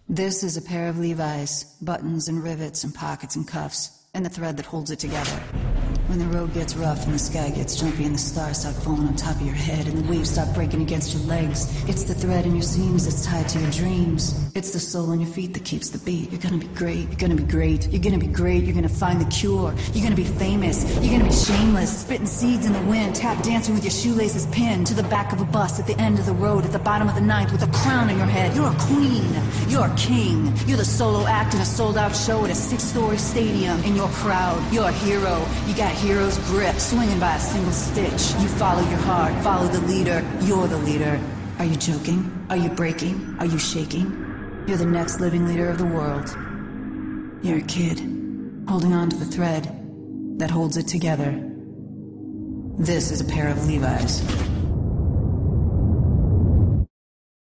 This is a pair of Levi's, buttons and rivets and pockets and cuffs, and the thread that holds it together. When the road gets rough and the sky gets jumpy and the stars start falling on top of your head and the waves start breaking against your legs, it's the thread in your seams that's tied to your dreams. It's the soul in your feet that keeps the beat. You're gonna be great, you're gonna be great, you're gonna be great, you're gonna find the cure, you're gonna be famous, you're gonna be shameless, spitting seeds in the wind, tap dancing with your shoelaces pinned to the back of a bus at the end of the road at the bottom of the ninth with a crown on your head. You're a queen, you're a king, you're the solo act in a sold-out show at a 6-story stadium, and you're proud, you're a hero, you got hero's grip, swinging by a single stitch. You follow your heart, follow the leader, you're the leader. Are you joking? Are you breaking? Are you shaking? You're the next living leader of the world. You're a kid, holding on to the thread that holds it together. This is a pair of Levi's.